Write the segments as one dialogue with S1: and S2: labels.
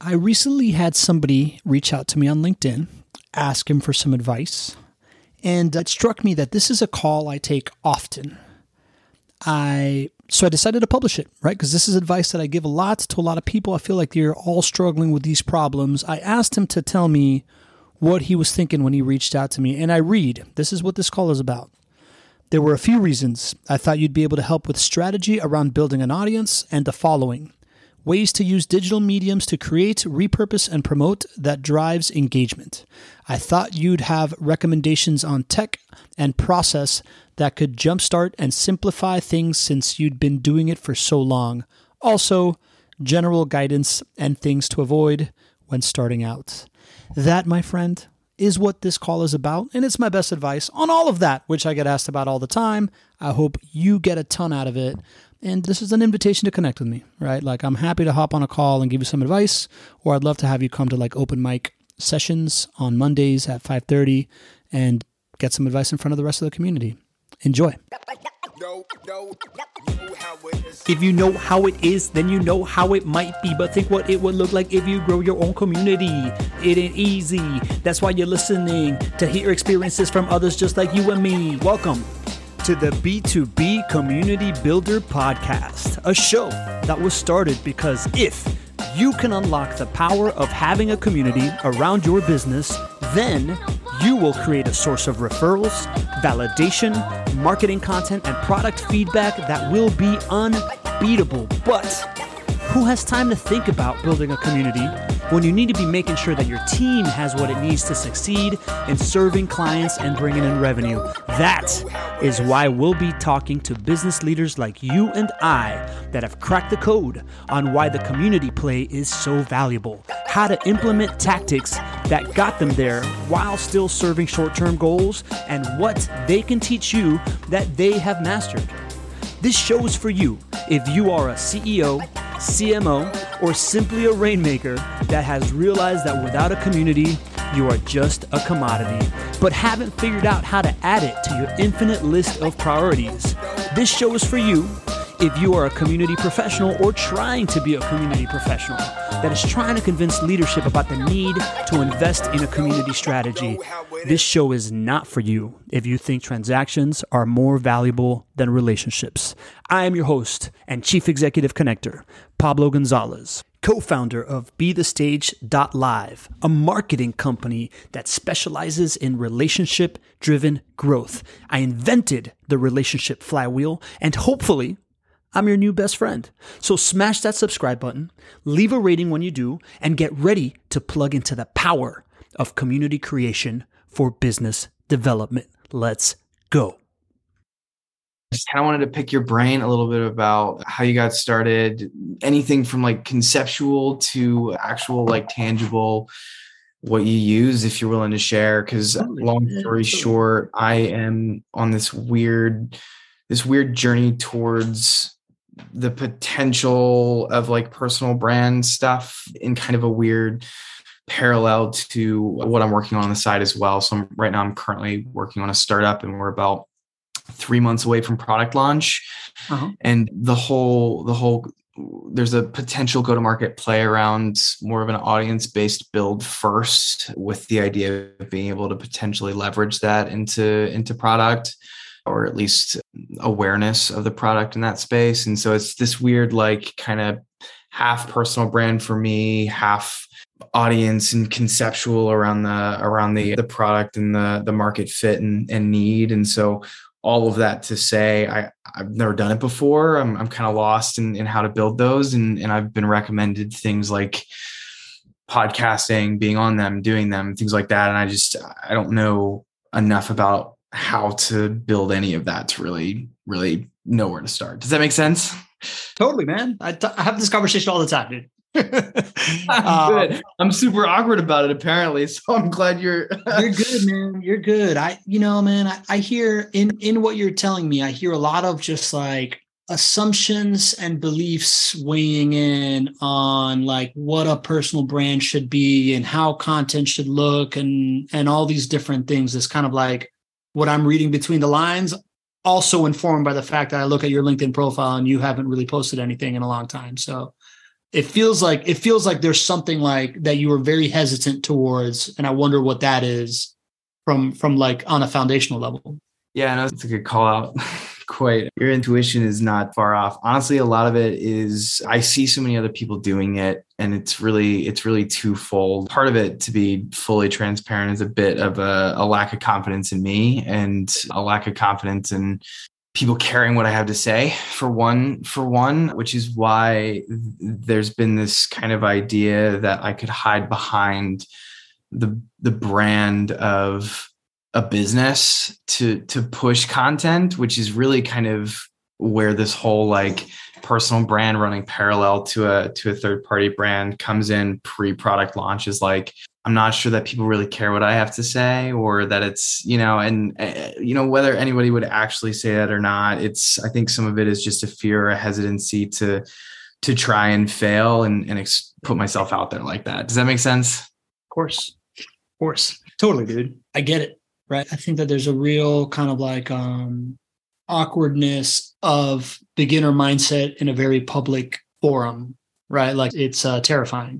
S1: I recently had somebody reach out to me on LinkedIn, ask him for some advice, and it struck me that this is a call I take often. So I decided to publish it, right? Because this is advice that I give a lot to a lot of people. I feel like they're all struggling with these problems. I asked him to tell me what he was thinking when he reached out to me, and I read. This is what this call is about. There were a few reasons I thought you'd be able to help with strategy around building an audience and the following. Ways to use digital mediums to create, repurpose, and promote that drives engagement. I thought you'd have recommendations on tech and process that could jumpstart and simplify things since you'd been doing it for so long. Also, general guidance and things to avoid when starting out. That, my friend, is what this call is about, and it's my best advice on all of that, which I get asked about all the time. I hope you get a ton out of it. And this is an invitation to connect with me, right? Like, I'm happy to hop on a call and give you some advice, or I'd love to have you come to like open mic sessions on Mondays at 5:30 and get some advice in front of the rest of the community. Enjoy.
S2: If you know how it is, then you know how it might be. But think what it would look like if you grow your own community. It ain't easy. That's why you're listening, to hear experiences from others just like you and me. Welcome to the B2B Community Builder Podcast, a show that was started because if you can unlock the power of having a community around your business, then you will create a source of referrals, validation, marketing content, and product feedback that will be unbeatable. But who has time to think about building a community when you need to be making sure that your team has what it needs to succeed in serving clients and bringing in revenue? That is why we'll be talking to business leaders like you and I that have cracked the code on why the community play is so valuable, how to implement tactics that got them there while still serving short-term goals, and what they can teach you that they have mastered. This show is for you if you are a CEO, CMO, or simply a rainmaker that has realized that without a community, you are just a commodity, but haven't figured out how to add it to your infinite list of priorities. This show is for you if you are a community professional or trying to be a community professional that is trying to convince leadership about the need to invest in a community strategy. This show is not for you if you think transactions are more valuable than relationships. I am your host and Chief Executive Connector, Pablo Gonzalez, co-founder of BeTheStage.live, a marketing company that specializes in relationship-driven growth. I invented the relationship flywheel, and hopefully, I'm your new best friend. So smash that subscribe button, leave a rating when you do, and get ready to plug into the power of community creation for business development. Let's go.
S3: Just kind of wanted to pick your brain a little bit about how you got started, anything from like conceptual to actual like tangible, what you use, if you're willing to share. Because long story short, I am on this weird journey towards the potential of like personal brand stuff in kind of a weird parallel to what I'm working on the side as well. So right now I'm currently working on a startup, and we're about 3 months away from product launch. And the whole there's a potential go-to-market play around more of an audience-based build first, with the idea of being able to potentially leverage that into product, or at least awareness of the product in that space. And so it's this weird, like, kind of half personal brand for me, half audience and conceptual around the product and the market fit and need. And so all of that to say, I've never done it before. I'm kind of lost in how to build those. And I've been recommended things like podcasting, being on them, doing them, things like that. And I don't know enough about how to build any of that to really, really know where to start. Does that make sense?
S1: Totally, man. I have this conversation all the time, dude.
S3: Good. I'm super awkward about it, apparently. So I'm glad you're
S1: good, man. You're good. I hear in what you're telling me, I hear a lot of just like assumptions and beliefs weighing in on like what a personal brand should be and how content should look and all these different things. It's kind of like what I'm reading between the lines, also informed by the fact that I look at your LinkedIn profile and you haven't really posted anything in a long time. So it feels like there's something like that you were very hesitant towards, and I wonder what that is from like on a foundational level.
S3: Yeah, no, it's a good call out. Quite. Your intuition is not far off. Honestly, a lot of it is I see so many other people doing it, and it's really twofold. Part of it, to be fully transparent, is a bit of a lack of confidence in me and a lack of confidence in people caring what I have to say for one, which is why there's been this kind of idea that I could hide behind the brand of a business to push content, which is really kind of where this whole like personal brand running parallel to a third party brand comes in pre-product launch. Is like, I'm not sure that people really care what I have to say, or that it's, and whether anybody would actually say that or not, I think some of it is just a fear or a hesitancy to try and fail and put myself out there like that. Does that make sense?
S1: Of course. Totally, dude. I get it. Right. I think that there's a real kind of like awkwardness of beginner mindset in a very public forum, right? Like it's terrifying.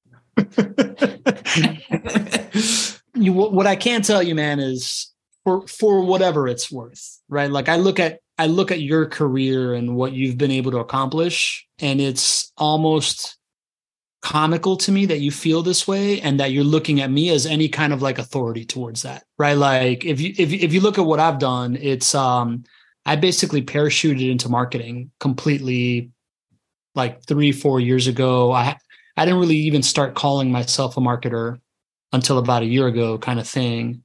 S1: What I can tell you, man, is for whatever it's worth, right? Like I look at your career and what you've been able to accomplish, and it's almost comical to me that you feel this way and that you're looking at me as any kind of like authority towards that, right? Like if you look at what I've done, it's I basically parachuted into marketing completely like 3-4 years ago. I didn't really even start calling myself a marketer until about a year ago, kind of thing.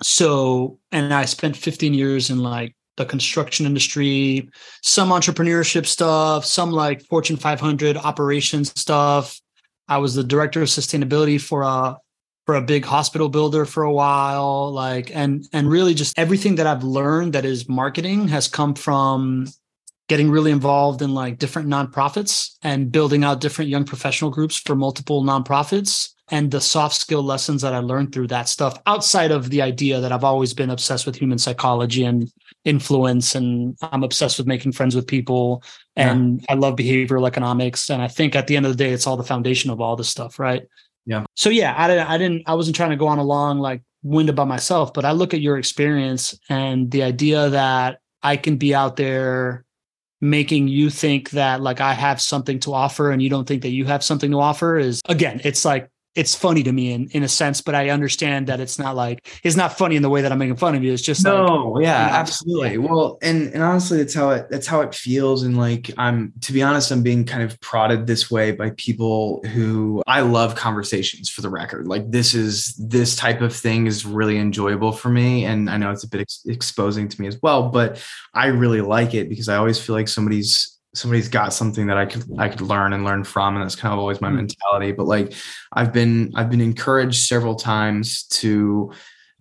S1: So, and I spent 15 years in like the construction industry, some entrepreneurship stuff, some like Fortune 500 operations stuff. I was the director of sustainability for a big hospital builder for a while, like, and really just everything that I've learned that is marketing has come from getting really involved in like different nonprofits and building out different young professional groups for multiple nonprofits, and the soft skill lessons that I learned through that stuff, outside of the idea that I've always been obsessed with human psychology and influence, and I'm obsessed with making friends with people, and I love behavioral economics. And I think at the end of the day, it's all the foundation of all this stuff, right?
S3: Yeah.
S1: So yeah, I wasn't trying to go on a long like wind about myself, but I look at your experience and the idea that I can be out there making you think that like I have something to offer and you don't think that you have something to offer is, again, it's like, it's funny to me in a sense, but I understand that it's not funny in the way that I'm making fun of you. It's just
S3: absolutely. Yeah. Well, and honestly, that's how it feels. And like, to be honest, I'm being kind of prodded this way by people who I love conversations, for the record. Like this type of thing is really enjoyable for me. And I know it's a bit exposing to me as well, but I really like it because I always feel like somebody's got something that I could learn from. And that's kind of always my mentality. But like, I've been encouraged several times to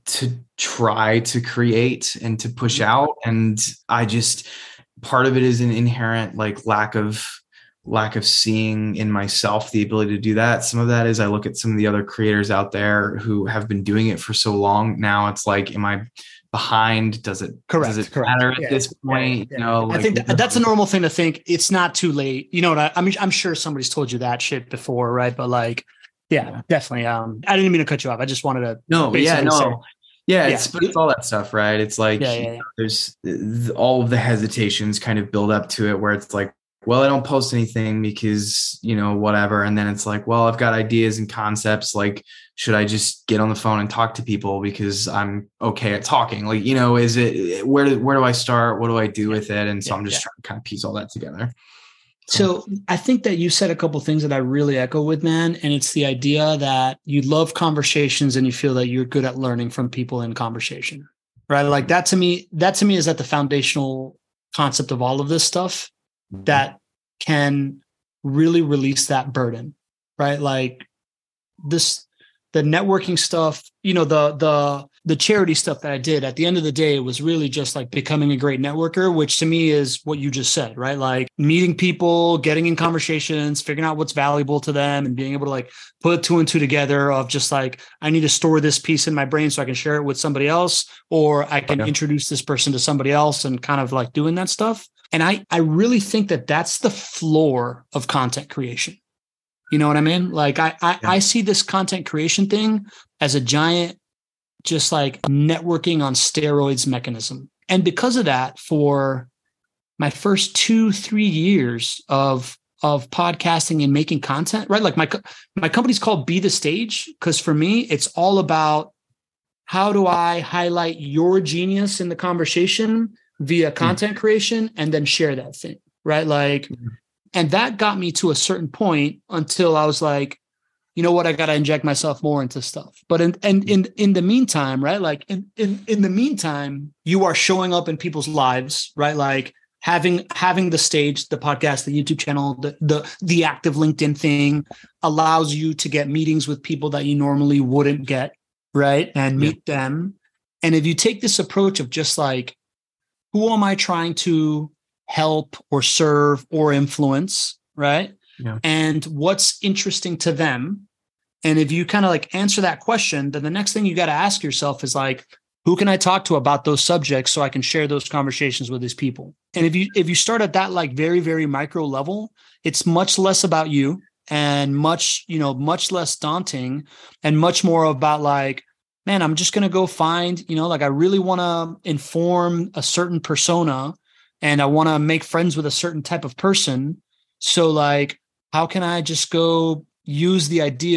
S3: try to create and to push out. And part of it is an inherent like lack of seeing in myself the ability to do that. Some of that is I look at some of the other creators out there who have been doing it for so long. Now it's like, am I behind? Does it matter at this point?
S1: I think that's a normal thing to think. It's not too late. You know what I mean? I'm sure somebody's told you that shit before, right? But like, yeah, definitely. I didn't mean to cut you off. I just wanted to.
S3: It's all that stuff, right? It's like there's all of the hesitations kind of build up to it, where it's like, well, I don't post anything because, whatever. And then it's like, well, I've got ideas and concepts. Like, should I just get on the phone and talk to people because I'm okay at talking? Like, is it, where do I start? What do I do with it? And so I'm just trying to kind of piece all that together.
S1: So I think that you said a couple of things that I really echo with, man. And it's the idea that you love conversations and you feel that you're good at learning from people in conversation, right? Like that to me is at the foundational concept of all of this stuff that can really release that burden, right? Like the networking stuff, the charity stuff that I did at the end of the day was really just like becoming a great networker, which to me is what you just said, right? Like meeting people, getting in conversations, figuring out what's valuable to them, and being able to like put 2 and 2 together of just like, I need to store this piece in my brain so I can share it with somebody else, or I can introduce this person to somebody else, and kind of like doing that stuff. And I really think that that's the floor of content creation, You know what I mean? Like I
S3: Yeah.
S1: see this content creation thing as a giant, just like networking on steroids mechanism. And because of that, for my first 2-3 years of podcasting and making content, right? Like my company's called Be the Stage, because for me, it's all about how do I highlight your genius in the conversation via content creation and then share that thing, right? Like, and that got me to a certain point until I was like, you know what, I got to inject myself more into stuff. But in the meantime, right? Like in the meantime, you are showing up in people's lives, right? Like having the stage, the podcast, the YouTube channel, the active LinkedIn thing allows you to get meetings with people that you normally wouldn't get, right? And meet them. And if you take this approach of just like, who am I trying to help or serve or influence, right?
S3: Yeah.
S1: And what's interesting to them? And if you kind of like answer that question, then the next thing you got to ask yourself is like, who can I talk to about those subjects so I can share those conversations with these people? And if you start at that like very, very micro level, it's much less about you and much less daunting and much more about like, man, I'm just going to go find, like I really want to inform a certain persona and I want to make friends with a certain type of person. So like, how can I just go use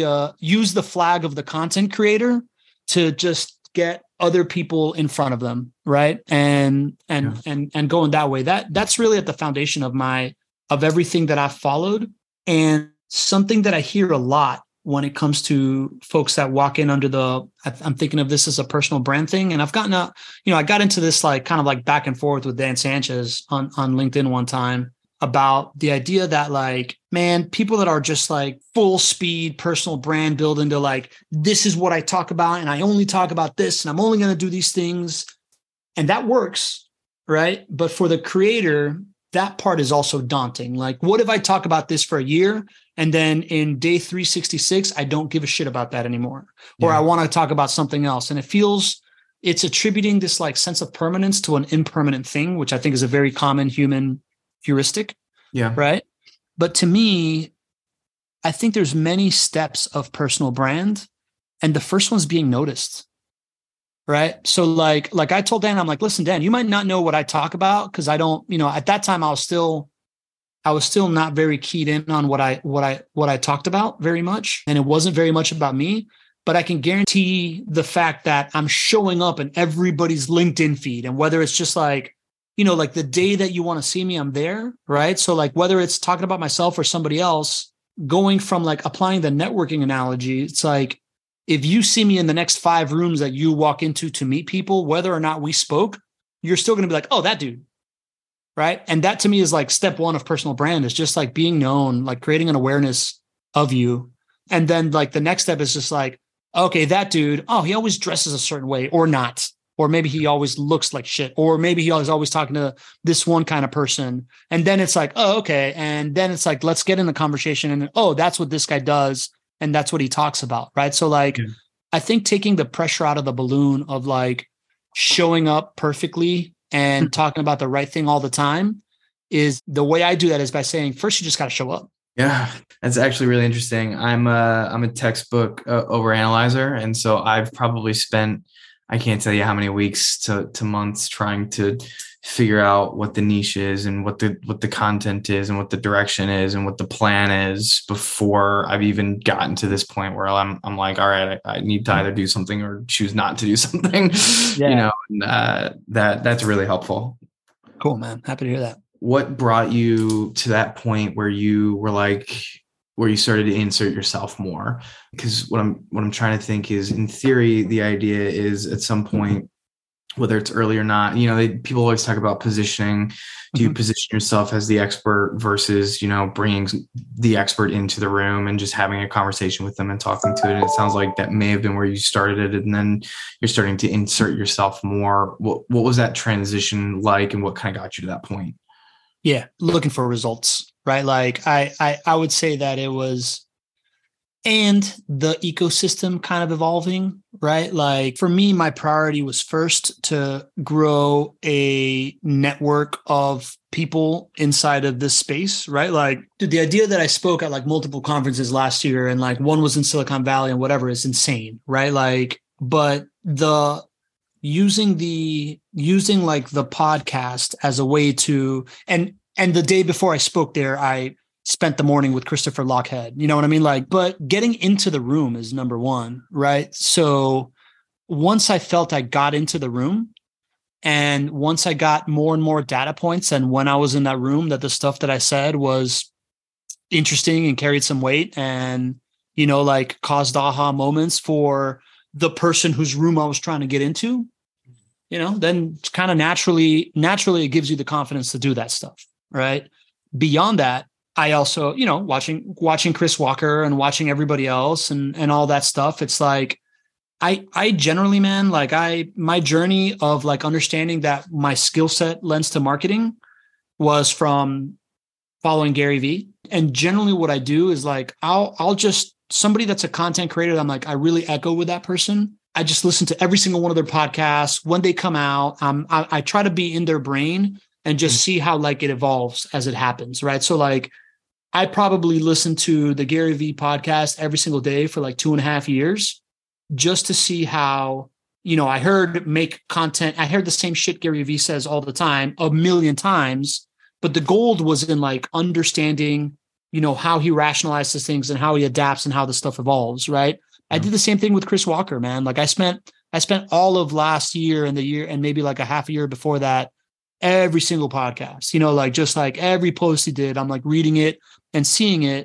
S1: the flag of the content creator to just get other people in front of them, right? And going that way. That's really at the foundation of everything that I've followed. And something that I hear a lot when it comes to folks that walk in under I'm thinking of this as a personal brand thing. And I've gotten I got into this like kind of like back and forth with Dan Sanchez on LinkedIn one time about the idea that like, man, people that are just like full speed personal brand building to like, this is what I talk about. And I only talk about this and I'm only going to do these things. And that works, right? But for the creator, that part is also daunting. Like, what if I talk about this for a year and then in day 366, I don't give a shit about that anymore, or I want to talk about something else. And it's attributing this like sense of permanence to an impermanent thing, which I think is a very common human heuristic.
S3: Yeah.
S1: Right. But to me, I think there's many steps of personal brand. And the first one's being noticed. Right. So like I told Dan, I'm like, listen, Dan, you might not know what I talk about because I don't, at that time I was still not very keyed in on what I talked about very much. And it wasn't very much about me, but I can guarantee the fact that I'm showing up in everybody's LinkedIn feed. And whether it's just like, like the day that you want to see me, I'm there. Right. So like whether it's talking about myself or somebody else, going from like applying the networking analogy, it's like, if you see me in the next 5 rooms that you walk into to meet people, whether or not we spoke, you're still going to be like, oh, that dude. Right. And that to me is like step one of personal brand, is just like being known, like creating an awareness of you. And then like the next step is just like, okay, that dude, oh, he always dresses a certain way or not. Or maybe he always looks like shit. Or maybe he is always talking to this one kind of person. And then it's like, oh, okay. And then it's like, let's get in the conversation. And oh, that's what this guy does. And that's what he talks about. Right. So like, I think taking the pressure out of the balloon of like showing up perfectly and talking about the right thing all the time is the way I do that is by saying, first, you just got to show up.
S3: Yeah, that's actually really interesting. I'm a textbook overanalyzer. And so I've probably spent, I can't tell you how many weeks to months trying to figure out what the niche is and what the content is and what the direction is and what the plan is before I've even gotten to this point where I'm like, all right, I need to either do something or choose not to do something. And, that's really helpful.
S1: Cool, man. Happy to hear that.
S3: What brought you to that point where you were like, where you started to insert yourself more? Because what I'm trying to think is, in theory, the idea is at some point, whether it's early or not, people always talk about positioning. Do you position yourself as the expert versus, bringing the expert into the room and just having a conversation with them and talking to it? And it sounds like that may have been where you started it. And then you're starting to insert yourself more. What was that transition like, and what kind of got you to that point?
S1: Yeah. Looking for results, right? Like I would say that it was, and the ecosystem kind of evolving, right? Like for me, my priority was first to grow a network of people inside of this space, right? Like, dude, the idea that I spoke at like multiple conferences last year and like one was in Silicon Valley and whatever is insane, right? Like, but using like the podcast as a way to, and the day before I spoke there, I spent the morning with Christopher Lochhead, you know what I mean? Like, but getting into the room is number one, right? So once I felt I got into the room, and once I got more and more data points, and when I was in that room, that the stuff that I said was interesting and carried some weight and, you know, like caused aha moments for the person whose room I was trying to get into, you know, then kind of naturally it gives you the confidence to do that stuff. Right. Beyond that, I also, you know, watching Chris Walker and watching everybody else and all that stuff. It's like, I generally, man, like my journey of like understanding that my skill set lends to marketing was from following Gary Vee. And generally what I do is like, I'll just, somebody that's a content creator, I'm like, I really echo with that person. I just listen to every single one of their podcasts when they come out. I try to be in their brain and just see how like it evolves as it happens. Right. So like, I probably listened to the Gary Vee podcast every single day for like 2.5 years. Just to see how, you know, I heard the same shit Gary Vee says all the time, 1,000,000 times, but the gold was in like understanding, you know, how he rationalizes things and how he adapts and how the stuff evolves, right? I did the same thing with Chris Walker, man. Like I spent all of last year and the year and maybe like a half a year before that, every single podcast, you know, like just like every post he did, I'm like reading it and seeing it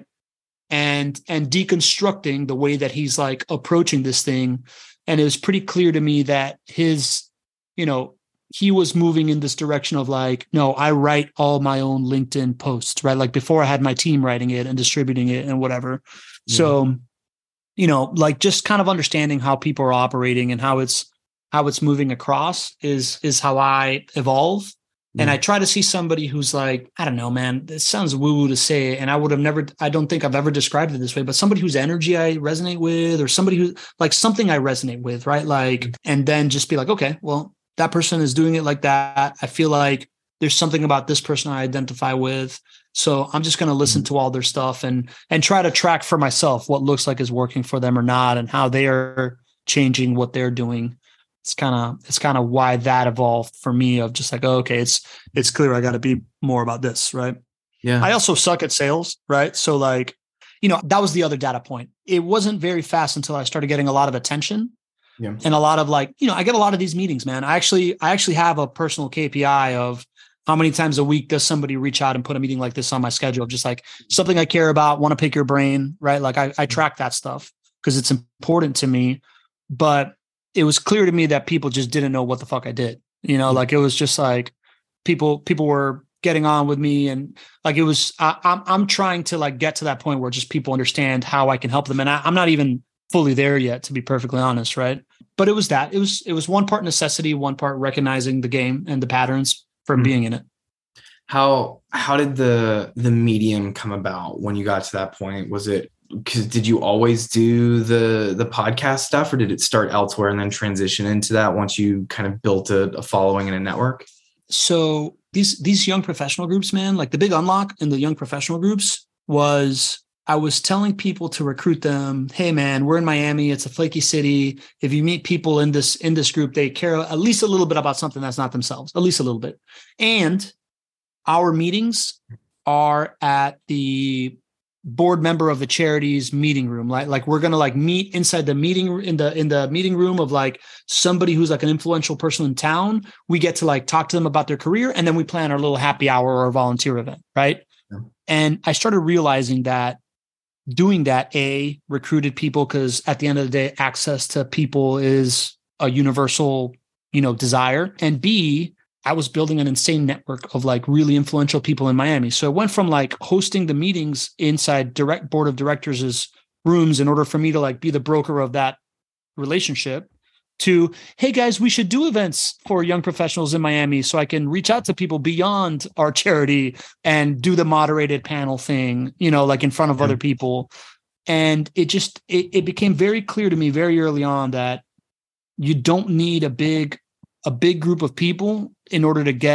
S1: and deconstructing the way that he's like approaching this thing. And it was pretty clear to me that his, you know, he was moving in this direction of like, no, I write all my own LinkedIn posts, right? Like before I had my team writing it and distributing it and whatever. Yeah. So, you know, like just kind of understanding how people are operating and how it's moving across is how I evolve. And I try to see somebody who's like, I don't know, man, this sounds woo-woo to say, and I don't think I've ever described it this way, but somebody whose energy I resonate with, or somebody who like something I resonate with, right? Like, and then just be like, okay, well, that person is doing it like that. I feel like there's something about this person I identify with. So I'm just going to listen to all their stuff and try to track for myself what looks like is working for them or not, and how they are changing what they're doing. It's kind of why that evolved for me of just like, oh, okay, it's clear I got to be more about this, right? Yeah. I also suck at sales, right? So like, you know, that was the other data point. It wasn't very fast until I started getting a lot of attention. Yeah. And a lot of like, you know, I get a lot of these meetings, man. I actually have a personal KPI of how many times a week does somebody reach out and put a meeting like this on my schedule, just like something I care about, want to pick your brain, right? Like I track that stuff because it's important to me, but it was clear to me that people just didn't know what the fuck I did. You know, like it was just like people were getting on with me, and like it was. I'm trying to like get to that point where just people understand how I can help them, and I'm not even fully there yet, to be perfectly honest, right? But it was that it was one part necessity, one part recognizing the game and the patterns from being in it.
S3: How did the medium come about when you got to that point? Was it because did you always do the podcast stuff, or did it start elsewhere and then transition into that once you kind of built a following and a network?
S1: So these young professional groups, man, like the big unlock in the young professional groups was I was telling people to recruit them. Hey, man, we're in Miami. It's a flaky city. If you meet people in this group, they care at least a little bit about something that's not themselves, at least a little bit. And our meetings are at the board member of the charity's meeting room. Like we're going to like meet inside the meeting in the meeting room of like somebody who's like an influential person in town. We get to like talk to them about their career, and then we plan our little happy hour or volunteer event. Right. Yeah. And I started realizing that doing that, recruited people, because at the end of the day, access to people is a universal, you know, desire. And B, I was building an insane network of like really influential people in Miami. So it went from like hosting the meetings inside direct board of directors' rooms in order for me to like be the broker of that relationship to, hey guys, we should do events for young professionals in Miami so I can reach out to people beyond our charity and do the moderated panel thing, you know, like in front of other people. And it became very clear to me very early on that you don't need a big group of people in order to get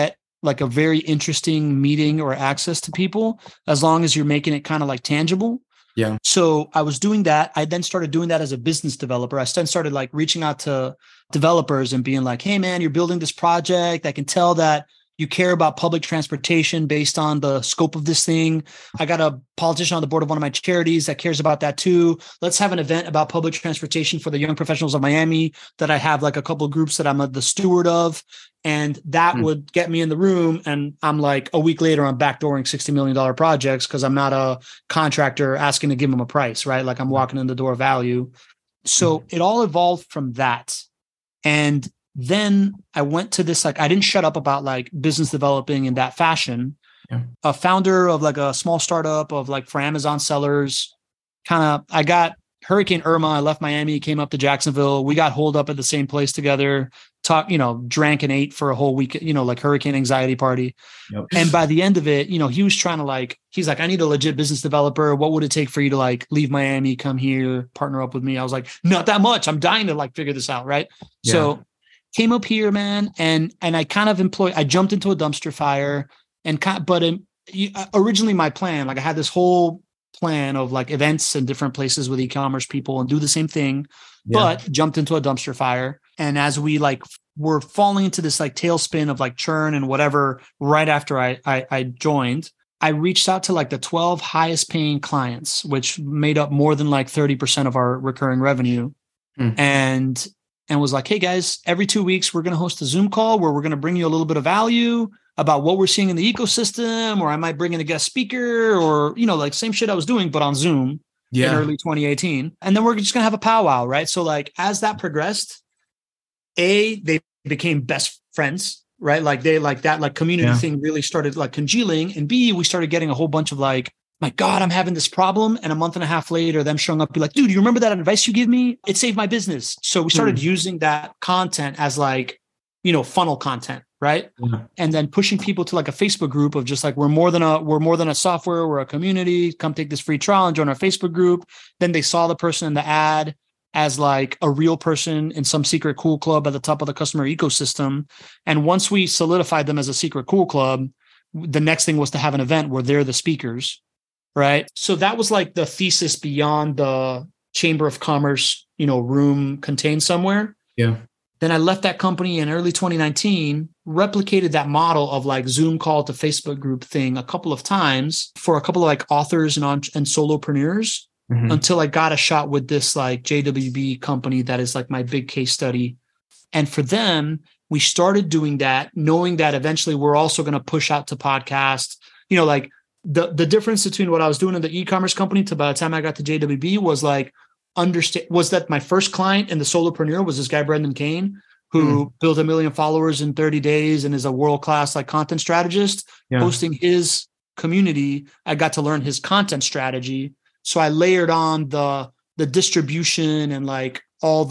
S1: like a very interesting meeting or access to people, as long as you're making it kind of like tangible.
S3: Yeah.
S1: So I was doing that. I then started doing that as a business developer. I then started like reaching out to developers and being like, hey man, you're building this project. I can tell that you care about public transportation based on the scope of this thing. I got a politician on the board of one of my charities that cares about that too. Let's have an event about public transportation for the young professionals of Miami that I have like a couple of groups that I'm the steward of. And that would get me in the room. And I'm like, a week later, I'm backdooring $60 million projects because I'm not a contractor asking to give them a price, right? Like I'm walking in the door value. So it all evolved from that. And then I went to this, like, I didn't shut up about like business developing in that fashion.
S3: Yeah.
S1: A founder of like a small startup of like for Amazon sellers, I got Hurricane Irma. I left Miami, came up to Jacksonville. We got holed up at the same place together, drank and ate for a whole week, like hurricane anxiety party.
S3: Yep.
S1: And by the end of it, he was trying to he's like, I need a legit business developer. What would it take for you to like leave Miami, come here, partner up with me? I was like, not that much. I'm dying to like figure this out. Right.
S3: Yeah.
S1: So came up here, man. And I kind of I jumped into a dumpster fire originally my plan, like I had this whole plan of like events and different places with e-commerce people and do the same thing, but jumped into a dumpster fire. And as we were falling into this like tailspin of like churn and whatever, right after I joined, I reached out to like the 12 highest paying clients, which made up more than like 30% of our recurring revenue. And was like, hey guys, every 2 weeks, we're going to host a Zoom call where we're going to bring you a little bit of value about what we're seeing in the ecosystem, or I might bring in a guest speaker or, like same shit I was doing, but on Zoom in early 2018. And then we're just going to have a powwow, right? So like, as that progressed, they became best friends, right? Like they like that, like community thing really started like congealing. And B, we started getting a whole bunch of like, my God, I'm having this problem. And a month and a half later, them showing up, be like, dude, you remember that advice you gave me? It saved my business. So we started using that content as like, funnel content, right? Yeah. And then pushing people to like a Facebook group of just like, we're more than a software, we're a community. Come take this free trial and join our Facebook group. Then they saw the person in the ad as like a real person in some secret cool club at the top of the customer ecosystem. And once we solidified them as a secret cool club, the next thing was to have an event where they're the speakers. Right. So that was like the thesis beyond the Chamber of Commerce, room contained somewhere. Yeah. Then I left that company in early 2019, replicated that model of like Zoom call to Facebook group thing a couple of times for a couple of like authors and solopreneurs until I got a shot with this like JWB company that is like my big case study. And for them, we started doing that, knowing that eventually we're also going to push out to podcasts, like, the difference between what I was doing in the e-commerce company to by the time I got to JWB was like was that my first client and the solopreneur was this guy, Brendan Kane, who built 1 million followers in 30 days and is a world-class like content strategist. Hosting his community, I got to learn his content strategy. So I layered on the distribution and like all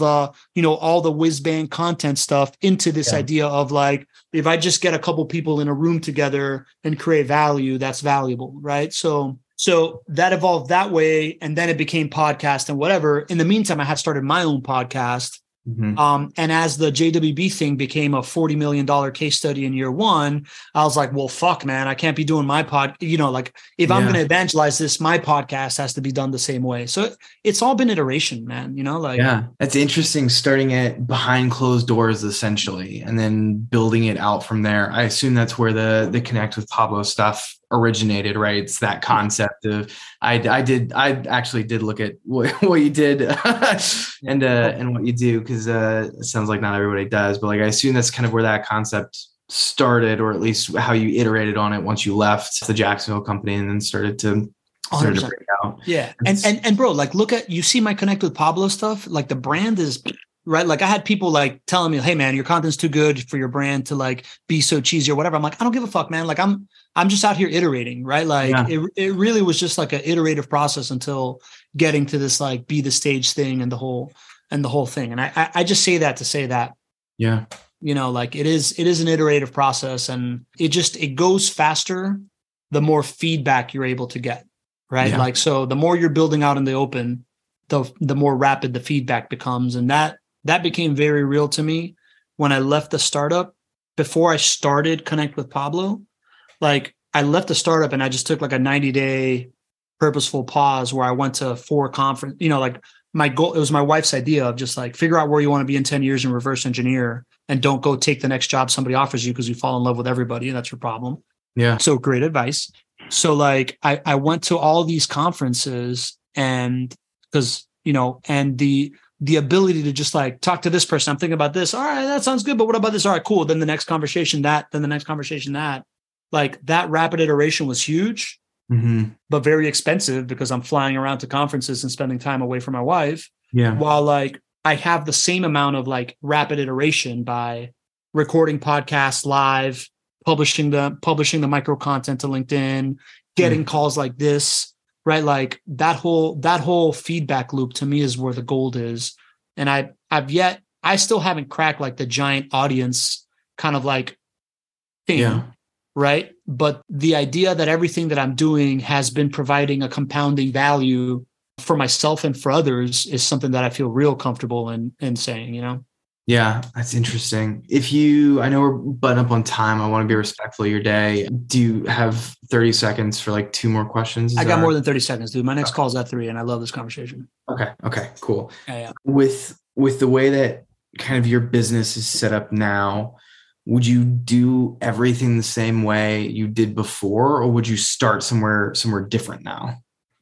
S1: the whiz bang content stuff into this idea of like, if I just get a couple people in a room together and create value, that's valuable, right? So that evolved that way, and then it became podcast and whatever. In the meantime, I had started my own podcast. And as the JWB thing became a $40 million case study in year one, I was like, well, fuck, man, I can't be doing my like if I'm going to evangelize this, my podcast has to be done the same way. So it's all been iteration, man, that's
S3: interesting. Starting it behind closed doors, essentially, and then building it out from there. I assume that's where the Connect with Pablo stuff originated, right? It's that concept of I actually did look at what you did and what you do, because it sounds like not everybody does, but like I assume that's kind of where that concept started, or at least how you iterated on it once you left the Jacksonville company and then started to break out.
S1: Yeah. And bro, like you see my Connect with Pablo stuff, like the brand is right. Like I had people like telling me, hey man, your content's too good for your brand to like be so cheesy or whatever. I'm like, I don't give a fuck, man. Like I'm just out here iterating, right? Like it really was just like an iterative process until getting to this like be the stage thing and the whole thing. And I just say that to say that, like it is an iterative process, and it goes faster the more feedback you're able to get, right? Like, so the more you're building out in the open, the more rapid the feedback becomes. And that became very real to me when I left the startup. before I started Connect with Pablo, like I left the startup and I just took like a 90-day purposeful pause where I went to 4 conference, like my goal, it was my wife's idea of just like figure out where you want to be in 10 years and reverse engineer, and don't go take the next job somebody offers you because you fall in love with everybody and that's your problem.
S3: Yeah.
S1: So great advice. So like I went to all these conferences, and because, and the ability to just like talk to this person, I'm thinking about this. All right, that sounds good. But what about this? All right, cool. Then the next conversation, then the next conversation, like that rapid iteration was huge, but very expensive because I'm flying around to conferences and spending time away from my wife.
S3: Yeah.
S1: While like I have the same amount of like rapid iteration by recording podcasts live, publishing the micro content to LinkedIn, getting calls like this, right? Like that whole feedback loop to me is where the gold is. And I still haven't cracked like the giant audience kind of like thing, right? But the idea that everything that I'm doing has been providing a compounding value for myself and for others is something that I feel real comfortable in saying,
S3: Yeah, that's interesting. I know we're butting up on time. I want to be respectful of your day. Do you have 30 seconds for like 2 more questions?
S1: I got more than 30 seconds, dude. My next call is at 3 and I love this conversation.
S3: Okay, cool.
S1: Yeah.
S3: With the way that kind of your business is set up now, would you do everything the same way you did before, or would you start somewhere different now?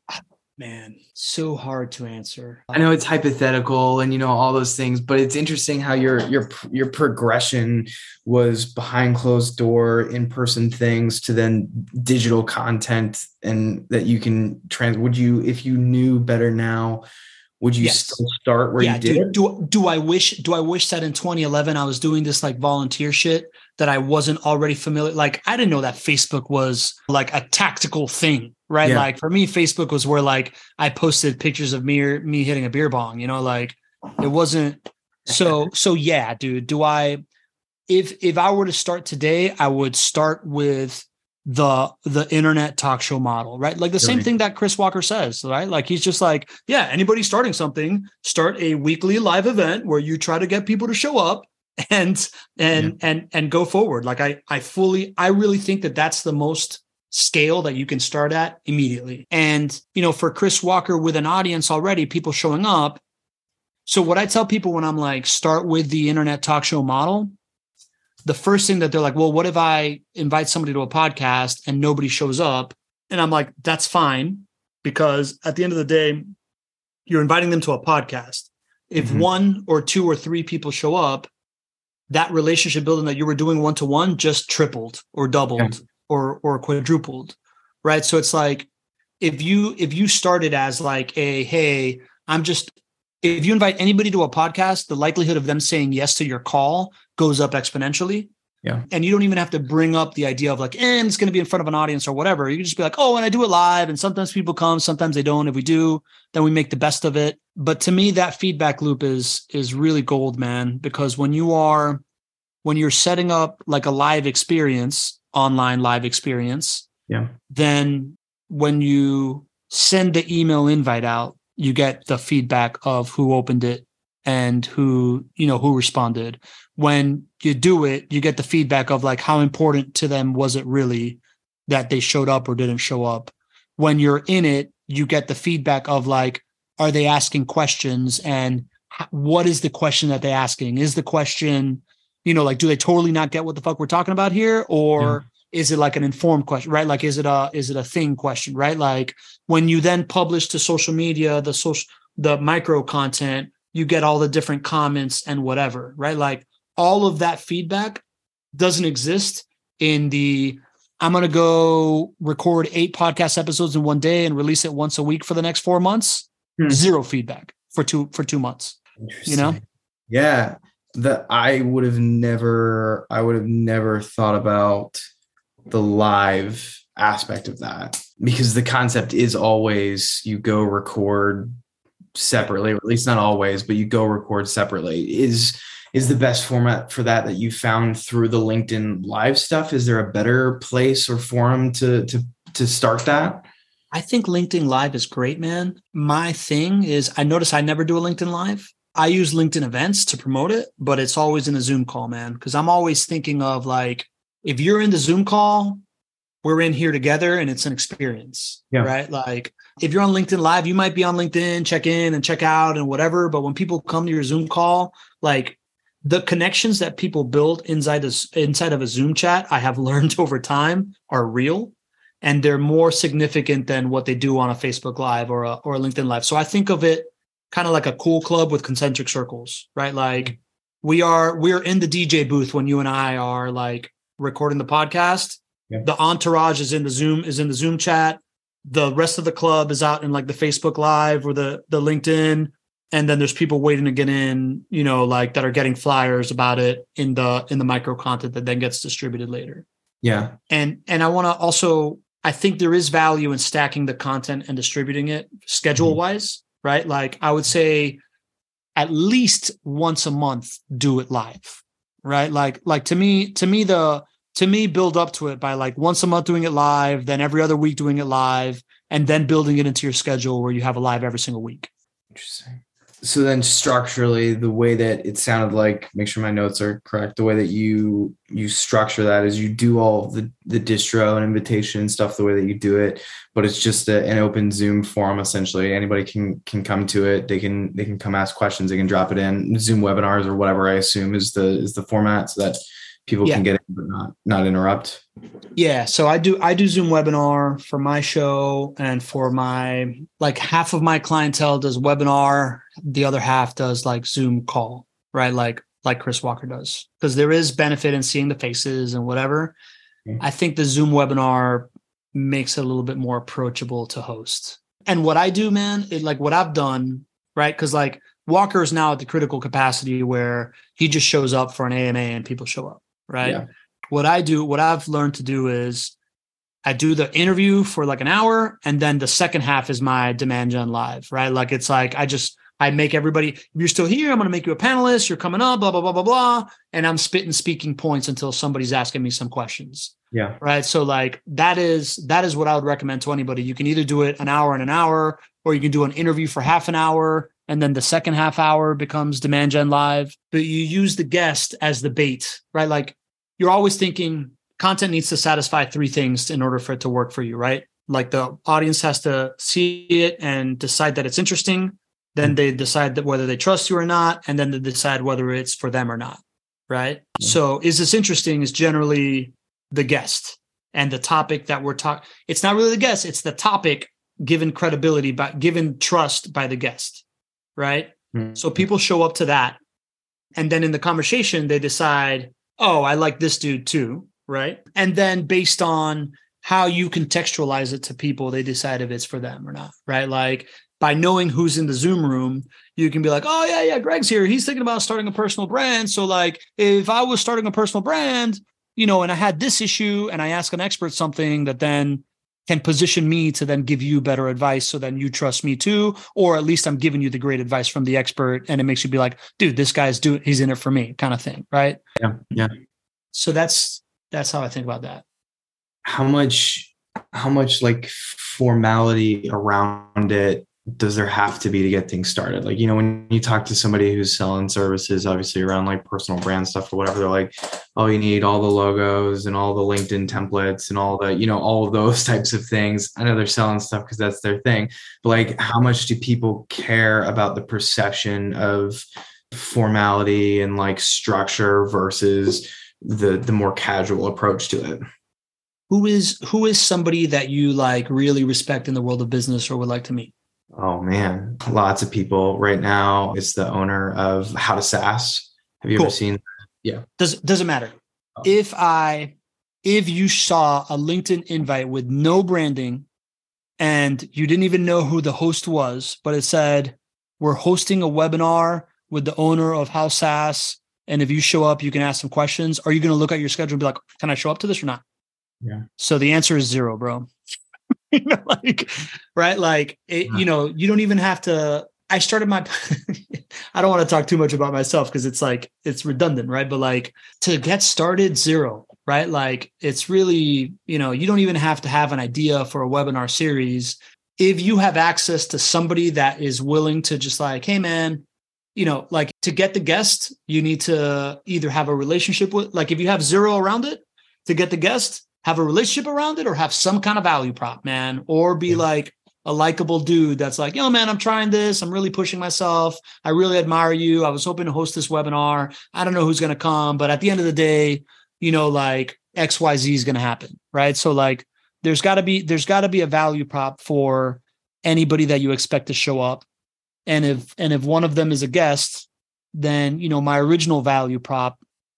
S1: Man, so hard to answer.
S3: I know it's hypothetical and all those things, but it's interesting how your progression was behind closed door, in-person things to then digital content, and that you can would you, if you knew better now, would you still start where you did?
S1: Do I wish that in 2011 I was doing this like volunteer shit that I wasn't already familiar? Like I didn't know that Facebook was like a tactical thing, right?
S3: Yeah.
S1: Like for me, Facebook was where like I posted pictures of me hitting a beer bong, like it wasn't. So yeah, dude. If I were to start today, I would start with the internet talk show model, right? Like the same thing that Chris Walker says, right? Like he's just like, yeah, anybody starting something, start a weekly live event where you try to get people to show up and go forward. Like I really think that that's the most scale that you can start at immediately. And, for Chris Walker with an audience already, people showing up. So what I tell people when I'm like, start with the internet talk show model, the first thing that they're like, well, what if I invite somebody to a podcast and nobody shows up? And I'm like, that's fine, because at the end of the day, you're inviting them to a podcast. If 1 or 2 or 3 people show up, that relationship building that you were doing one-to-one just tripled or doubled or quadrupled, right? So it's like, if you started as like if you invite anybody to a podcast, the likelihood of them saying yes to your call goes up exponentially.
S3: Yeah.
S1: And you don't even have to bring up the idea of like, it's going to be in front of an audience or whatever. You can just be like, oh, and I do it live. And sometimes people come, sometimes they don't. If we do, then we make the best of it. But to me, that feedback loop is really gold, man, because when you're setting up like a live experience, online live experience, then when you send the email invite out, you get the feedback of who opened it and who responded. When you do it, you get the feedback of like how important to them was it really that they showed up or didn't show up. When you're in it, you get the feedback of like, are they asking questions, and what is the question that they're asking? Is the question, like, do they totally not get what the fuck we're talking about here? Or is it like an informed question, right? Like, is it a thing question, right? Like when you then publish to social media, the micro content, you get all the different comments and whatever, right? Like all of that feedback doesn't exist in I'm going to go record 8 podcast episodes in one day and release it once a week for the next 4 months. Zero feedback for two months,
S3: Yeah. I would have never thought about the live aspect of that, because the concept is always you go record separately, or at least not always, but you go record separately. Is the best format for that you found through the LinkedIn Live stuff? Is there a better place or forum to start that?
S1: I think LinkedIn Live is great, man. My thing is, I notice I never do a LinkedIn Live. I use LinkedIn events to promote it, but it's always in a Zoom call, man. Because I'm always thinking of like, if you're in the Zoom call, we're in here together and it's an experience, right? Like if you're on LinkedIn Live, you might be on LinkedIn, check in and check out and whatever. But when people come to your Zoom call, like the connections that people build inside of a Zoom chat, I have learned over time are real. And they're more significant than what they do on a Facebook Live or a LinkedIn Live. So I think of it kind of like a cool club with concentric circles, right? Like we're in the DJ booth when you and I are like recording the podcast. Yeah. The entourage is in the Zoom chat. The rest of the club is out in like the Facebook Live or the LinkedIn. And then there's people waiting to get in, you know, like that are getting flyers about it in the micro content that then gets distributed later.
S3: Yeah.
S1: And I want to also, I think there is value in stacking the content and distributing it schedule wise, right? Like I would say at least once a month, do it live, right? Like to me, build up to it by like once a month doing it live, then every other week doing it live, and then building it into your schedule where you have a live every single week.
S3: Interesting. So then structurally, the way that it sounded like, make sure my notes are correct, the way that you structure that is you do all of the distro and invitation stuff the way that you do it, but it's just an open Zoom forum. Essentially, anybody can come to it. They can come ask questions. They can drop it in Zoom webinars or whatever, I assume is the format, so that people can get in but not interrupt.
S1: Yeah. So I do Zoom webinar for my show, and for my, like half of my clientele does webinar. The other half does like Zoom call, right? Like Chris Walker does, because there is benefit in seeing the faces and whatever. Mm-hmm. I think the Zoom webinar makes it a little bit more approachable to host. And what I do, man, like what I've done, right? Because like Walker is now at the critical capacity where he just shows up for an AMA and people show up. Right. Yeah. What I've learned to do is I do the interview for like an hour, and then the second half is my demand gen live, right? Like it's like I make everybody, if you're still here, I'm going to make you a panelist. You're coming up, blah, blah, blah, blah, blah. And I'm spitting speaking points until somebody's asking me some questions.
S3: Yeah.
S1: Right. So like that is what I would recommend to anybody. You can either do it an hour and an hour, or you can do an interview for half an hour, and then the second half hour becomes demand gen live. But you use the guest as the bait, right? Like, you're always thinking content needs to satisfy three things in order for it to work for you, right? Like the audience has to see it and decide that it's interesting. Then they decide that whether they trust you or not, and then they decide whether it's for them or not, right? Mm-hmm. So is this interesting is generally the guest and the topic that we're talking. It's not really the guest, it's the topic given credibility, given trust by the guest, right? Mm-hmm. So people show up to that. And then in the conversation, they decide, oh, I like this dude too, right? And then based on how you contextualize it to people, they decide if it's for them or not, right? Like by knowing who's in the Zoom room, you can be like, oh, yeah, Greg's here. He's thinking about starting a personal brand. So like if I was starting a personal brand, you know, and I had this issue and I ask an expert something that then can position me to then give you better advice, so then you trust me too, or at least I'm giving you the great advice from the expert, and it makes you be like, dude, this guy's he's in it for me, kind of thing, right?
S3: Yeah.
S1: So that's how I think about that.
S3: How much like formality around it does there have to be to get things started? Like, you know, when you talk to somebody who's selling services, obviously around like personal brand stuff or whatever, they're like, oh, you need all the logos and all the LinkedIn templates and all the, you know, all of those types of things. I know they're selling stuff because that's their thing, but like, how much do people care about the perception of formality and like structure versus the more casual approach to it?
S1: Who is somebody that you like really respect in the world of business or would like to meet?
S3: Oh man, lots of people right now. It's the owner of How to SaaS. Have you ever seen? Yeah.
S1: Doesn't matter. Oh. If you saw a LinkedIn invite with no branding and you didn't even know who the host was, but it said, we're hosting a webinar with the owner of How SaaS. And if you show up, you can ask some questions. Are you going to look at your schedule and be like, can I show up to this or not?
S3: Yeah.
S1: So the answer is 0, bro. You know, like, right? Like, you know, you don't even have to. I started my, I don't want to talk too much about myself because it's like, it's redundant, right? But like to get started, 0, right? Like it's really, you know, you don't even have to have an idea for a webinar series. If you have access to somebody that is willing to just like, hey man, like to get the guest, you need to either have a relationship with, like if you have zero around it to get the guest, have a relationship around it or have some kind of value prop, man, or be like a likable dude that's like, yo, man, I'm trying this. I'm really pushing myself. I really admire you. I was hoping to host this webinar. I don't know who's going to come, but at the end of the day, like XYZ is going to happen. Right. So like, there's gotta be a value prop for anybody that you expect to show up. And if one of them is a guest, then, my original value prop,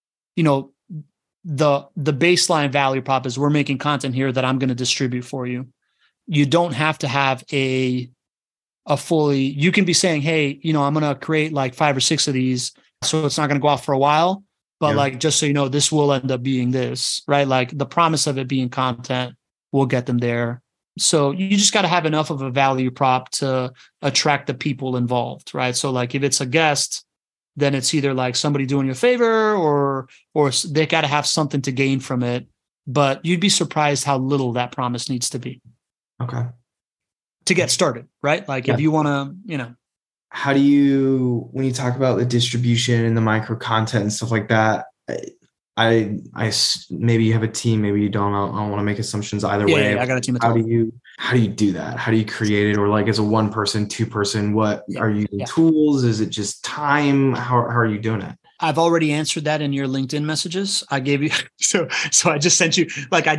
S1: the baseline value prop is we're making content here that I'm going to distribute for you. You don't have to have a fully, you can be saying, hey, I'm going to create like 5 or 6 of these. So it's not going to go off for a while, but like, just so you know, this will end up being this, right? Like the promise of it being content will get them there. So you just got to have enough of a value prop to attract the people involved, right? So like if it's a guest, then it's either like somebody doing you a favor or they got to have something to gain from it. But you'd be surprised how little that promise needs to be.
S3: Okay.
S1: To get started, right? Like if you want to,
S3: How do you, when you talk about the distribution and the micro content and stuff like that, I maybe you have a team, maybe you don't. I don't want to make assumptions either way.
S1: I got a team.
S3: How do you do that? How do you create it? Or like as a 1 person, 2 person, what are you using tools? Is it just time? How are you doing it?
S1: I've already answered that in your LinkedIn messages. I gave you, so I just sent you,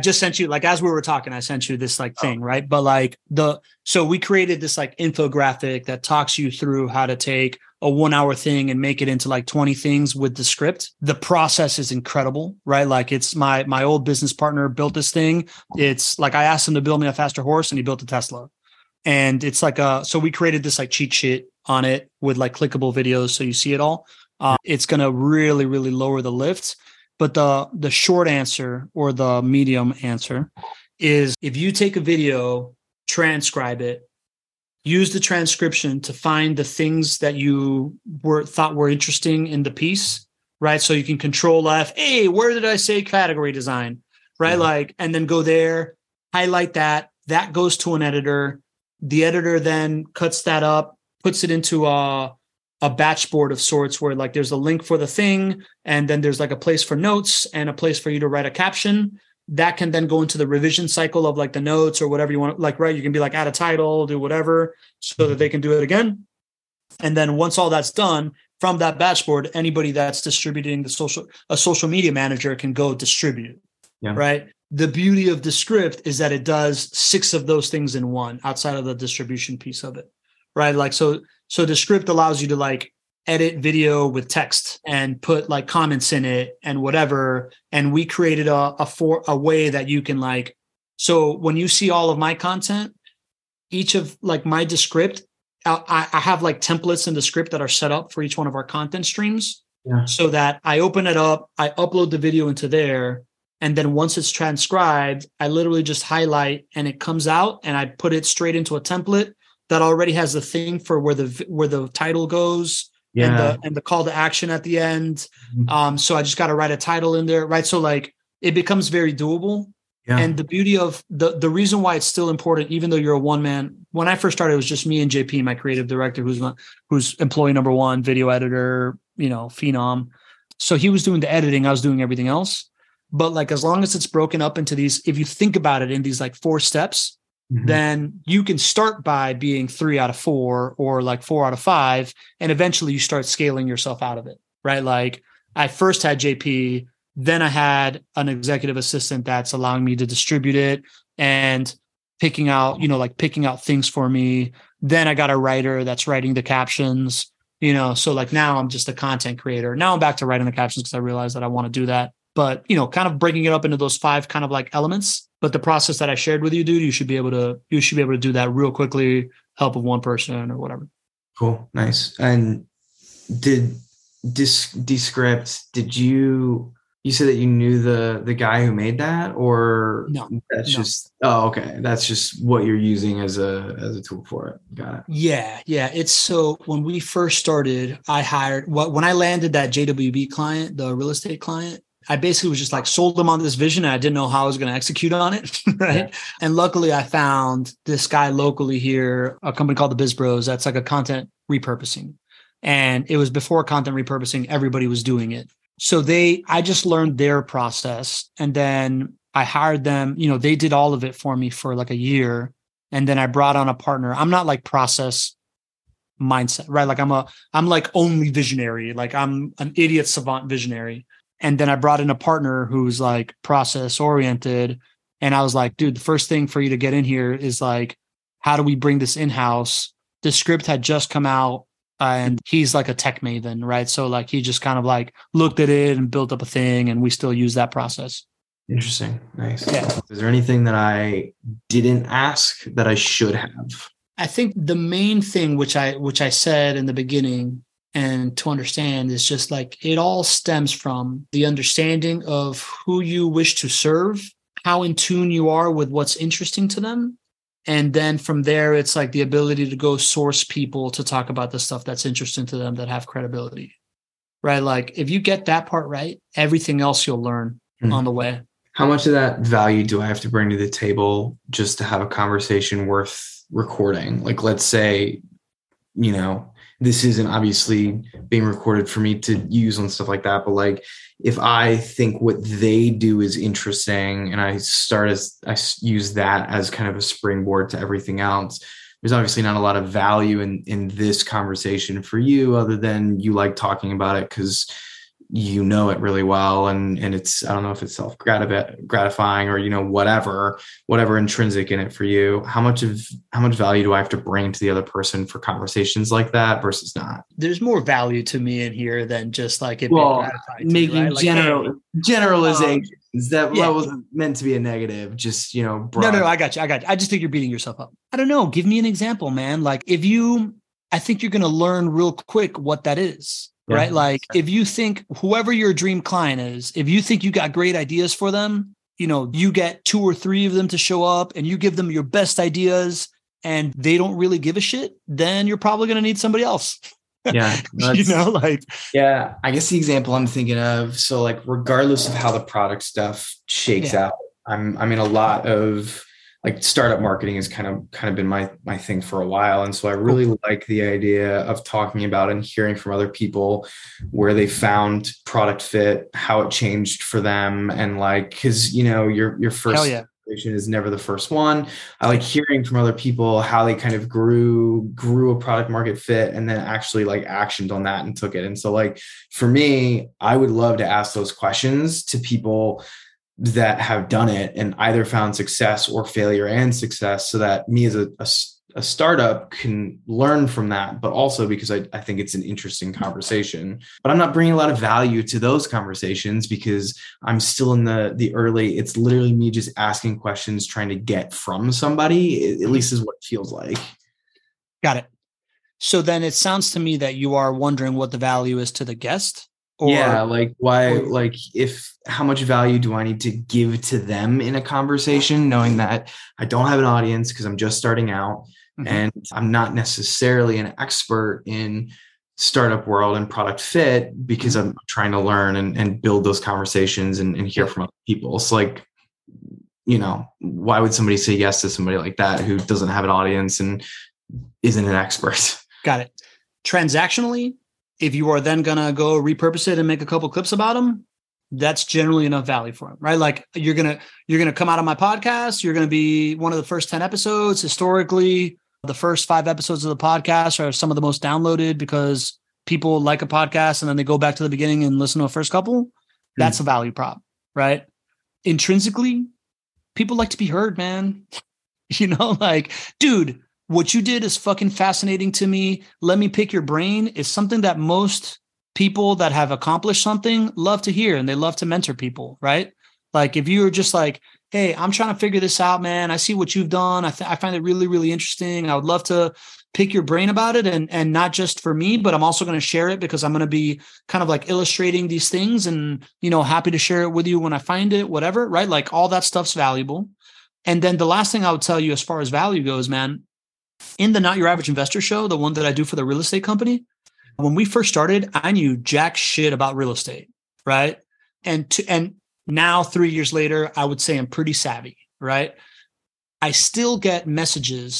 S1: as we were talking, I sent you this like thing, right? But like so we created this like infographic that talks you through how to take a 1-hour thing and make it into like 20 things with the script. The process is incredible, right? Like it's my old business partner built this thing. It's like, I asked him to build me a faster horse and he built a Tesla. And it's like so we created this like cheat sheet on it with like clickable videos. So you see it all. It's going to really, really lower the lift. But the short answer or the medium answer is if you take a video, transcribe it, use the transcription to find the things that you thought were interesting in the piece, right? So you can Control F, hey, where did I say category design, right? Mm-hmm. Like, and then go there, highlight that goes to an editor. The editor then cuts that up, puts it into a batch board of sorts where like there's a link for the thing. And then there's like a place for notes and a place for you to write a caption that can then go into the revision cycle of like the notes or whatever you want. Like, right. You can be like, add a title, do whatever so that they can do it again. And then once all that's done from that batch board, anybody that's distributing a social media manager can go distribute. Yeah. Right. The beauty of the script is that it does 6 of those things in one outside of the distribution piece of it. Right. Like, so the script allows you to like edit video with text and put like comments in it and whatever. And we created a way that you can like, so when you see all of my content, each of like my Descript, I have like templates in the script that are set up for each one of our content streams. Yeah. So that I open it up, I upload the video into there. And then once it's transcribed, I literally just highlight and it comes out and I put it straight into a template that already has the thing for where the title goes and the call to action at the end. Mm-hmm. So I just got to write a title in there, right? So like it becomes very doable. Yeah. And the beauty of the reason why it's still important, even though you're a one man, when I first started, it was just me and JP, my creative director, who's employee number 1, video editor, phenom. So he was doing the editing. I was doing everything else. But like, as long as it's broken up into these, if you think about it in these like 4 steps, mm-hmm. then you can start by being 3 out of 4 or like 4 out of 5. And eventually you start scaling yourself out of it, right? Like I first had JP, then I had an executive assistant that's allowing me to distribute it and picking out things for me. Then I got a writer that's writing the captions, so like now I'm just a content creator. Now I'm back to writing the captions because I realized that I want to do that. But, kind of breaking it up into those 5 kind of like elements. But the process that I shared with you, dude, you should be able to do that real quickly, help of 1 person or whatever.
S3: Cool. Nice. And did Descript, you said that you knew the guy who made that, or
S1: no?
S3: That's just okay. That's just what you're using as a tool for it. Got it.
S1: Yeah. It's so when we first started, when I landed that JWB client, the real estate client, I basically was just like sold them on this vision. And I didn't know how I was going to execute on it. Right. Yeah. And luckily I found this guy locally here, a company called the Biz Bros. That's like a content repurposing. And it was before content repurposing, everybody was doing it. So I just learned their process, and then I hired them, they did all of it for me for like a year. And then I brought on a partner. I'm not like process mindset, right? Like I'm like only visionary. Like I'm an idiot savant visionary. And then I brought in a partner who's like process oriented. And I was like, dude, the first thing for you to get in here is like, how do we bring this in-house? The script had just come out, and he's like a tech maven, right? So like, he just kind of like looked at it and built up a thing, and we still use that process.
S3: Interesting. Nice.
S1: Yeah.
S3: Is there anything that I didn't ask that I should have?
S1: I think the main thing, which I said in the beginning, and to understand, is just like it all stems from the understanding of who you wish to serve, how in tune you are with what's interesting to them. And then from there, it's like the ability to go source people to talk about the stuff that's interesting to them, that have credibility, right? Like if you get that part right, everything else you'll learn on the way.
S3: How much of that value do I have to bring to the table just to have a conversation worth recording? Like, let's say, this isn't obviously being recorded for me to use and stuff like that, but like, if I think what they do is interesting and I use that as kind of a springboard to everything else, there's obviously not a lot of value in this conversation for you, other than you like talking about it because you know it really well, and it's, I don't know if it's self-gratifying or whatever intrinsic in it for you. How much value do I have to bring to the other person for conversations like that versus not?
S1: There's more value to me in here than just like it
S3: making generalizations that wasn't meant to be a negative, just broad.
S1: No, I got you. I just think you're beating yourself up. I don't know, give me an example, man. Like I think you're going to learn real quick what that is. Yeah. Right. Like if you think whoever your dream client is, if you think you got great ideas for them, you get 2 or 3 of them to show up and you give them your best ideas and they don't really give a shit, then you're probably going to need somebody else.
S3: Yeah.
S1: I
S3: guess the example I'm thinking of, so like, regardless of how the product stuff shakes out, I'm in a lot of like startup marketing has kind of been my thing for a while. And so I really like the idea of talking about and hearing from other people where they found product fit, how it changed for them. And like, cause your first iteration is never the first one. I like hearing from other people how they kind of grew a product market fit and then actually like actioned on that and took it. And so like, for me, I would love to ask those questions to people that have done it and either found success or failure and success, so that me as a startup can learn from that, but also because I think it's an interesting conversation. But I'm not bringing a lot of value to those conversations because I'm still in the early, it's literally me just asking questions, trying to get from somebody, at least is what it feels like.
S1: Got it. So then it sounds to me that you are wondering what the value is to the guest.
S3: How much value do I need to give to them in a conversation, knowing that I don't have an audience because I'm just starting out and I'm not necessarily an expert in startup world and product fit, because I'm trying to learn and build those conversations and hear from other people. So like, why would somebody say yes to somebody like that who doesn't have an audience and isn't an expert?
S1: Got it. Transactionally, if you are then going to go repurpose it and make a couple clips about them, that's generally enough value for them, right? Like you're going to come out of my podcast. You're going to be one of the first 10 episodes. Historically, the first 5 episodes of the podcast are some of the most downloaded because people like a podcast and then they go back to the beginning and listen to a first couple. That's a value prop, right? Intrinsically, people like to be heard, man. Like, dude, what you did is fucking fascinating to me. Let me pick your brain is something that most people that have accomplished something love to hear, and they love to mentor people, right? Like if you're just like, hey, I'm trying to figure this out, man. I see what you've done. I find it really, really interesting. I would love to pick your brain about it, and not just for me, but I'm also going to share it because I'm going to be kind of like illustrating these things and, happy to share it with you when I find it, whatever, right? Like all that stuff's valuable. And then the last thing I would tell you as far as value goes, man, in the Not Your Average Investor show, the one that I do for the real estate company, when we first started, I knew jack shit about real estate, right? And now 3 years later, I would say I'm pretty savvy, right? I still get messages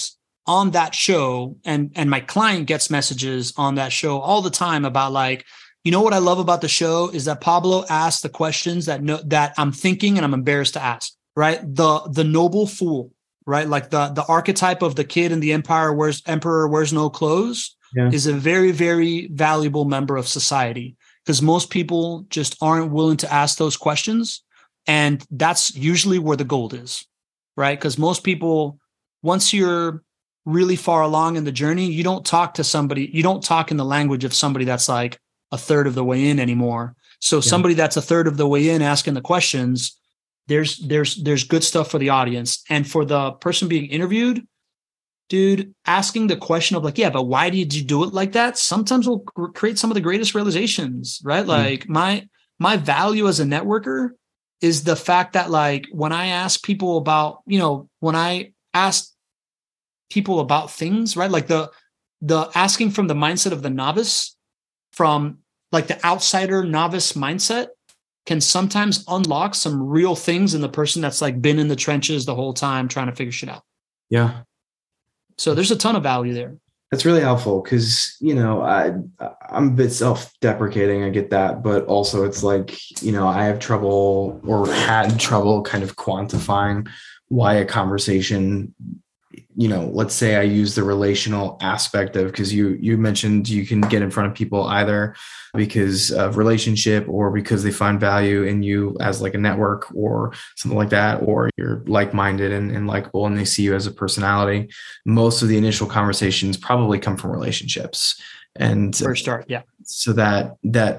S1: on that show, and my client gets messages on that show all the time about like, you know what I love about the show is that Pablo asks the questions that I'm thinking and I'm embarrassed to ask, right? The noble fool, right? Like the archetype of the kid in the emperor wears no clothes is a very, very valuable member of society, because most people just aren't willing to ask those questions. And that's usually where the gold is, right? Because most people, once you're really far along in the journey, you don't talk in the language of somebody that's like a third of the way in anymore. So somebody that's a third of the way in asking the questions, there's good stuff for the audience. And for the person being interviewed, dude, asking the question of like, yeah, but why did you do it like that? Sometimes will create some of the greatest realizations, right? Like my value as a networker is the fact that like when I ask people about, when I ask people about things, right? Like the asking from the mindset of the novice, from like the outsider novice mindset, can sometimes unlock some real things in the person that's like been in the trenches the whole time trying to figure shit out.
S3: Yeah.
S1: So there's a ton of value there.
S3: That's really helpful because, I'm a bit self-deprecating. I get that. But also it's like, I have trouble or had trouble kind of quantifying why a conversation, let's say I use the relational aspect of, because you mentioned you can get in front of people either because of relationship or because they find value in you as like a network or something like that, or you're like-minded and likable and they see you as a personality. Most of the initial conversations probably come from relationships. And
S1: first start. Yeah.
S3: So that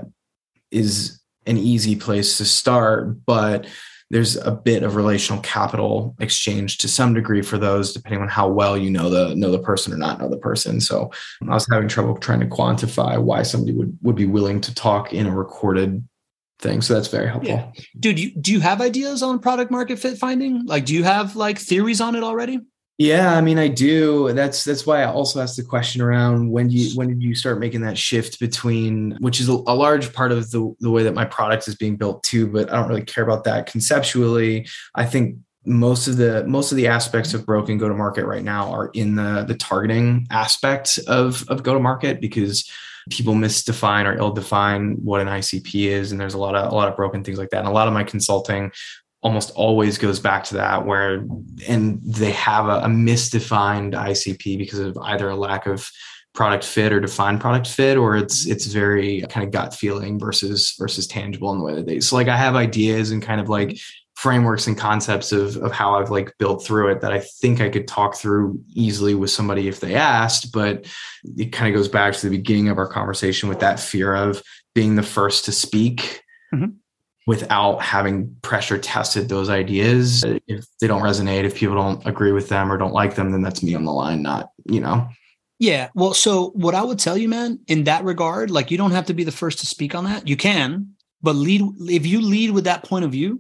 S3: is an easy place to start, but there's a bit of relational capital exchange to some degree for those, depending on how well you know the person or not know the person. So I was having trouble trying to quantify why somebody would be willing to talk in a recorded thing. So that's very helpful.
S1: Yeah. Dude, do you have ideas on product market fit finding? Like, do you have like theories on it already?
S3: Yeah, I mean, I do. That's why I also asked the question around when did you start making that shift between, which is a large part of the way that my product is being built too, but I don't really care about that conceptually. I think most of the aspects of broken go-to-market right now are in the targeting aspect of go-to-market, because people misdefine or ill-define what an ICP is, and there's a lot of broken things like that. And a lot of my consulting almost always goes back to that, and they have a misdefined ICP because of either a lack of product fit or defined product fit, or it's very kind of gut feeling versus tangible in the way that they. So like I have ideas and kind of like frameworks and concepts of how I've like built through it that I think I could talk through easily with somebody if they asked, but it kind of goes back to the beginning of our conversation with that fear of being the first to speak. Mm-hmm. Without having pressure tested those ideas. If they don't resonate, if people don't agree with them or don't like them, then that's me on the line, not.
S1: Yeah. Well, so what I would tell you, man, in that regard, like you don't have to be the first to speak on that. You can, but if you lead with that point of view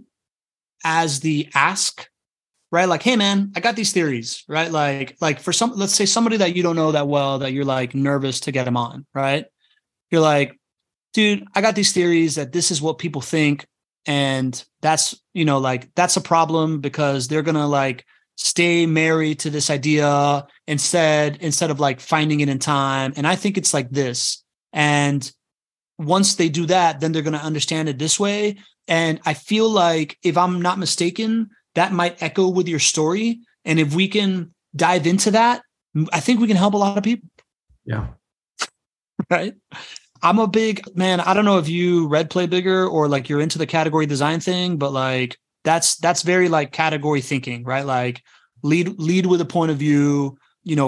S1: as the ask, right? Like, hey man, I got these theories, right? Like for let's say somebody that you don't know that well, that you're like nervous to get them on, right? You're like, dude, I got these theories that this is what people think. And that's, that's a problem because they're going to like stay married to this idea instead of like finding it in time. And I think it's like this. And once they do that, then they're going to understand it this way. And I feel like if I'm not mistaken, that might echo with your story. And if we can dive into that, I think we can help a lot of people.
S3: Yeah.
S1: Right. I'm a big man. I don't know if you read Play Bigger or like you're into the category design thing, but like that's very like category thinking, right? Like lead with a point of view,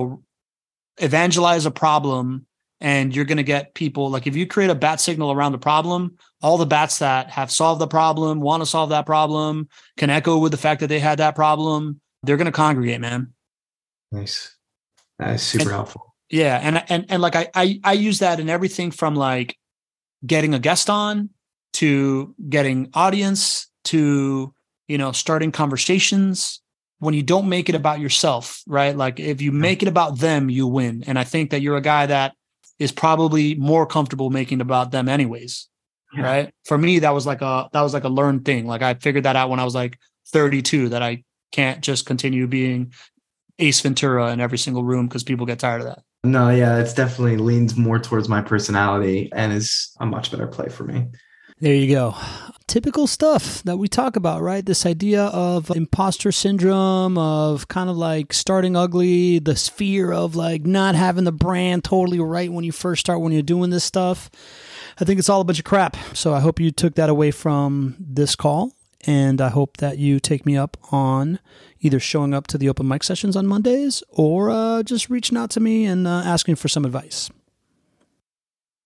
S1: evangelize a problem, and you're going to get people. Like if you create a bat signal around the problem, all the bats that have solved the problem, want to solve that problem, can echo with the fact that they had that problem, they're going to congregate, man.
S3: Nice. That is super helpful.
S1: Yeah. And like I use that in everything from like getting a guest on to getting audience to, starting conversations. When you don't make it about yourself, right? Like if you make it about them, you win. And I think that you're a guy that is probably more comfortable making it about them anyways. Yeah. Right. For me, that was like a learned thing. Like I figured that out when I was like 32, that I can't just continue being Ace Ventura in every single room because people get tired of that.
S3: No, yeah, it's definitely leans more towards my personality and is a much better play for me.
S1: There you go. Typical stuff that we talk about, right? This idea of imposter syndrome, of kind of like starting ugly, this fear of like not having the brand totally right when you first start, when you're doing this stuff. I think it's all a bunch of crap. So I hope you took that away from this call. And I hope that you take me up on either showing up to the open mic sessions on Mondays or just reaching out to me and asking for some advice.